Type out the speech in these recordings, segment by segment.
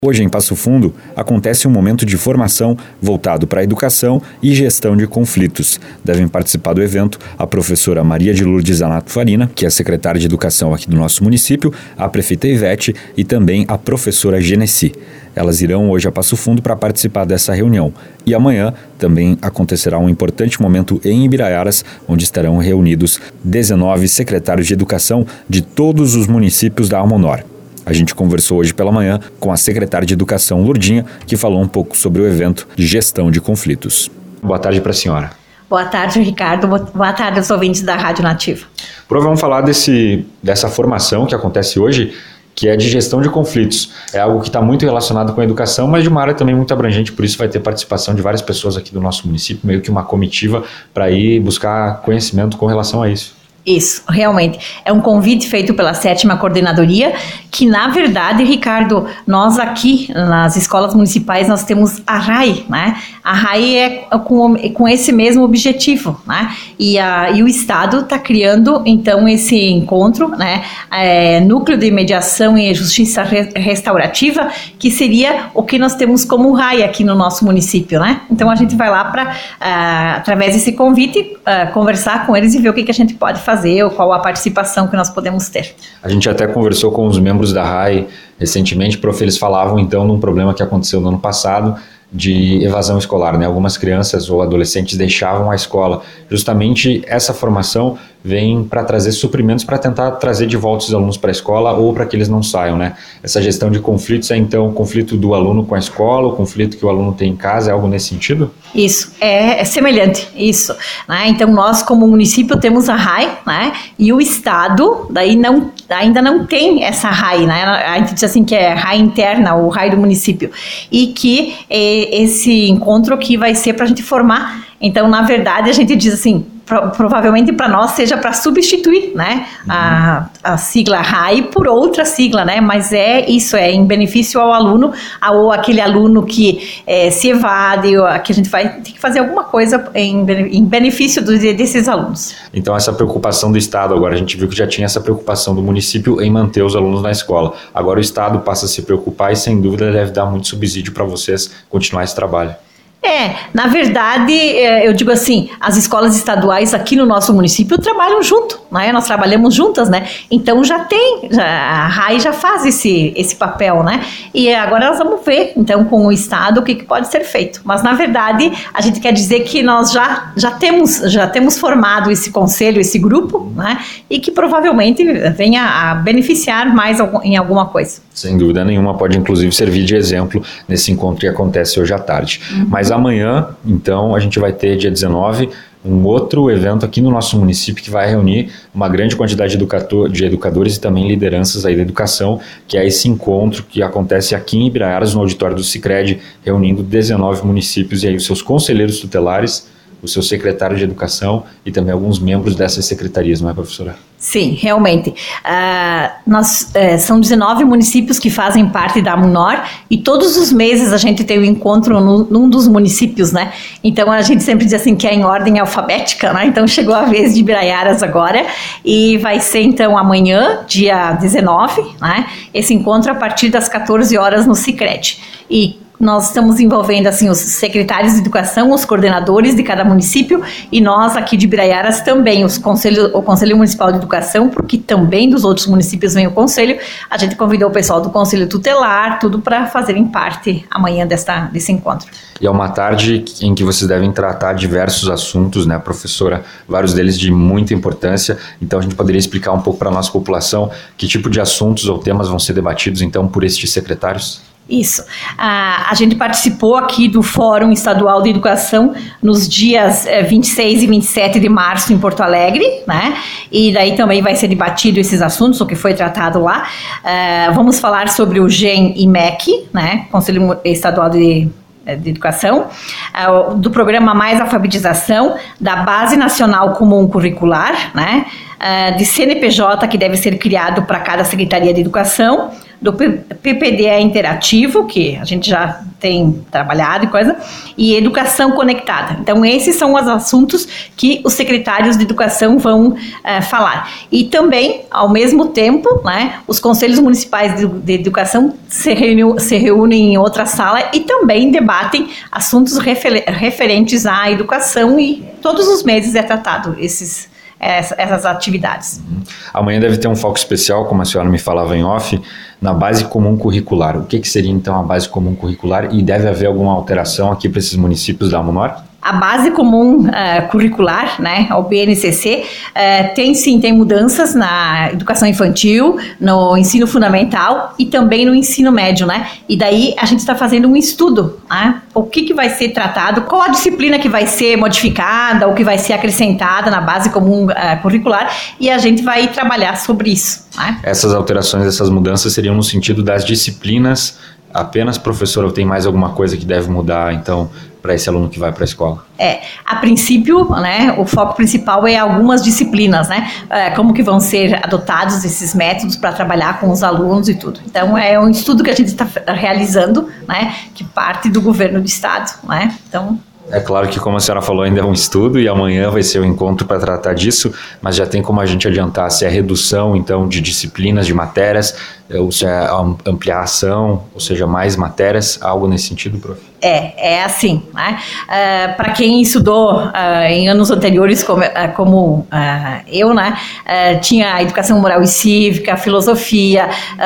Hoje, em Passo Fundo, acontece um momento de formação voltado para a educação e gestão de conflitos. Devem participar do evento a professora Maria de Lourdes Zanato Farina, que é secretária de Educação aqui do nosso município, a prefeita Ivete e também a professora Genesi. Elas irão hoje a Passo Fundo para participar dessa reunião. E amanhã também acontecerá um importante momento em Ibiraiaras, onde estarão reunidos 19 secretários de educação de todos os municípios da Almonor. A gente conversou hoje pela manhã com a secretária de Educação, Lourdinha, que falou um pouco sobre o evento de gestão de conflitos. Boa tarde para a senhora. Boa tarde, Ricardo. Boa tarde aos ouvintes da Rádio Nativa. Vamos falar dessa formação que acontece hoje, que é de gestão de conflitos. É algo que está muito relacionado com a educação, mas de uma área também muito abrangente, por isso vai ter participação de várias pessoas aqui do nosso município, meio que uma comitiva para ir buscar conhecimento com relação a isso. Isso, realmente. É um convite feito pela 7ª Coordenadoria, que na verdade, Ricardo, nós aqui nas escolas municipais nós temos a RAI, né? A RAI é com esse mesmo objetivo, né? E o Estado está criando então esse encontro, né? Núcleo de Mediação e Justiça Restaurativa, que seria o que nós temos como RAI aqui no nosso município, né? Então a gente vai lá para, através desse convite, conversar com eles e ver o que a gente pode fazer ou qual a participação que nós podemos ter. A gente até conversou com os membros da RAI recentemente, prof, eles falavam então de um problema que aconteceu no ano passado de evasão escolar, né? Algumas crianças ou adolescentes deixavam a escola. Justamente essa formação vem para trazer suprimentos para tentar trazer de volta os alunos para a escola ou para que eles não saiam, né? Essa gestão de conflitos é então o conflito do aluno com a escola, o conflito que o aluno tem em casa, é algo nesse sentido? Isso, é semelhante, isso, né? Então nós como município temos a RAI, né? E o Estado daí ainda não tem essa RAI, né? A gente diz assim que é RAI interna, ou RAI do município, e que esse encontro aqui vai ser para a gente formar. Então, na verdade, a gente diz assim, provavelmente para nós seja para substituir, né, a sigla RAI por outra sigla, né, mas isso é em benefício ao aluno, ou aquele aluno que se evade, ou que a gente vai ter que fazer alguma coisa em benefício desses alunos. Então, essa preocupação do Estado, agora a gente viu que já tinha essa preocupação do município em manter os alunos na escola. Agora o Estado passa a se preocupar e, sem dúvida, deve dar muito subsídio para vocês continuar esse trabalho. Na verdade, eu digo assim, as escolas estaduais aqui no nosso município trabalham junto, né? Nós trabalhamos juntas, né? Então a RAI já faz esse papel, né? E agora nós vamos ver, então, com o Estado, o que pode ser feito. Mas, na verdade, a gente quer dizer que nós já temos formado esse conselho, esse grupo, né? E que provavelmente venha a beneficiar mais em alguma coisa. Sem dúvida nenhuma, pode inclusive servir de exemplo nesse encontro que acontece hoje à tarde. Mas amanhã, então, a gente vai ter, dia 19, um outro evento aqui no nosso município que vai reunir uma grande quantidade de educadores e também lideranças aí da educação, que é esse encontro que acontece aqui em Ibiraiaras, no auditório do Sicredi, reunindo 19 municípios e aí os seus conselheiros tutelares, o seu secretário de educação e também alguns membros dessas secretarias, não é, professora? Sim, realmente. São 19 municípios que fazem parte da Almonor e todos os meses a gente tem um encontro num dos municípios, né? Então a gente sempre diz assim que é em ordem alfabética, né? Então chegou a vez de Ibiraiaras agora e vai ser então amanhã, dia 19, né? Esse encontro a partir das 14 horas no Sicredi. E nós estamos envolvendo assim os secretários de educação, os coordenadores de cada município e nós aqui de Ibiraiaras também, o Conselho Municipal de Educação, porque também dos outros municípios vem o Conselho. A gente convidou o pessoal do Conselho Tutelar, tudo para fazerem parte amanhã desse encontro. E é uma tarde em que vocês devem tratar diversos assuntos, né, professora? Vários deles de muita importância. Então a gente poderia explicar um pouco para a nossa população que tipo de assuntos ou temas vão ser debatidos então por estes secretários? Isso. A gente participou aqui do Fórum Estadual de Educação nos dias 26 e 27 de março em Porto Alegre, né? E daí também vai ser debatido esses assuntos, o que foi tratado lá. Vamos falar sobre o GEM e MEC, né? Conselho Estadual de Educação, do programa Mais Alfabetização, da Base Nacional Comum Curricular, né? De CNPJ que deve ser criado para cada Secretaria de Educação, do PPDE interativo, que a gente já tem trabalhado e coisa, e educação conectada. Então, esses são os assuntos que os secretários de educação vão falar. E também, ao mesmo tempo, né, os conselhos municipais de educação se reúnem em outra sala e também debatem assuntos referentes à educação, e todos os meses é tratado essas atividades. Amanhã deve ter um foco especial, como a senhora me falava em off, na base comum curricular. O que seria então a base comum curricular, e deve haver alguma alteração aqui para esses municípios da AMUNOR? A base comum curricular, né, o BNCC, tem mudanças na educação infantil, no ensino fundamental e também no ensino médio, né? E daí a gente está fazendo um estudo, né? O que vai ser tratado, qual a disciplina que vai ser modificada ou que vai ser acrescentada na base comum curricular, e a gente vai trabalhar sobre isso, né? Essas alterações, essas mudanças seriam no sentido das disciplinas apenas, professor, ou tem mais alguma coisa que deve mudar, então, para esse aluno que vai para a escola? A princípio, né, o foco principal é algumas disciplinas, né, como que vão ser adotados esses métodos para trabalhar com os alunos e tudo. Então, é um estudo que a gente está realizando, né, que parte do governo do estado, né, então... É claro que, como a senhora falou, ainda é um estudo e amanhã vai ser o encontro para tratar disso, mas já tem como a gente adiantar se é redução, então, de disciplinas, de matérias, ou se é ampliação, ou seja, mais matérias, algo nesse sentido, prof? É assim, né? Para quem estudou em anos anteriores, como eu, né? Tinha a educação moral e cívica, filosofia,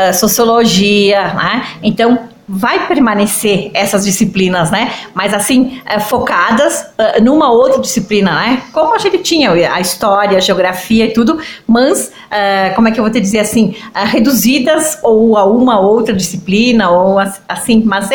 sociologia, né? Então, vai permanecer essas disciplinas, né? Mas assim, focadas numa outra disciplina, né? Como a gente tinha a história, a geografia e tudo, mas, como é que eu vou te dizer assim, reduzidas ou a uma outra disciplina, ou assim, mas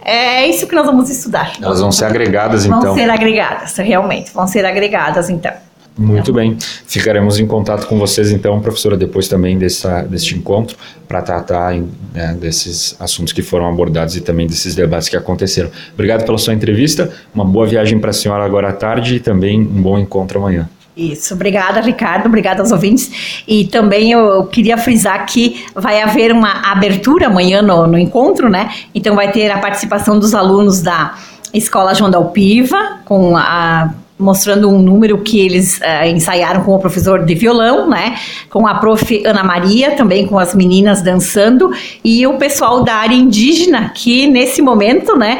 é isso que nós vamos estudar. Elas vão ser agregadas, então? Vão ser agregadas, realmente, vão ser agregadas, então. Muito bem, ficaremos em contato com vocês então, professora, depois também deste encontro, para tratar desses assuntos que foram abordados e também desses debates que aconteceram. Obrigado pela sua entrevista, uma boa viagem para a senhora agora à tarde e também um bom encontro amanhã. Isso, obrigada, Ricardo, obrigada aos ouvintes, e também eu queria frisar que vai haver uma abertura amanhã no encontro, né? Então vai ter a participação dos alunos da Escola João da Alpiva, mostrando um número que eles ensaiaram com o professor de violão, né, com a prof. Ana Maria, também com as meninas dançando, e o pessoal da área indígena, que nesse momento, né,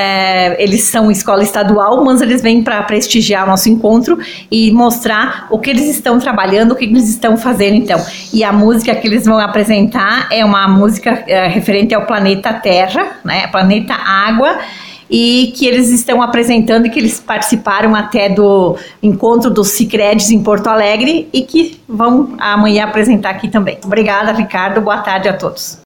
eles são escola estadual, mas eles vêm para prestigiar o nosso encontro e mostrar o que eles estão trabalhando, o que eles estão fazendo, então. E a música que eles vão apresentar é uma música referente ao planeta Terra, né, planeta Água, e que eles estão apresentando e que eles participaram até do encontro dos Sicredes em Porto Alegre e que vão amanhã apresentar aqui também. Obrigada, Ricardo. Boa tarde a todos.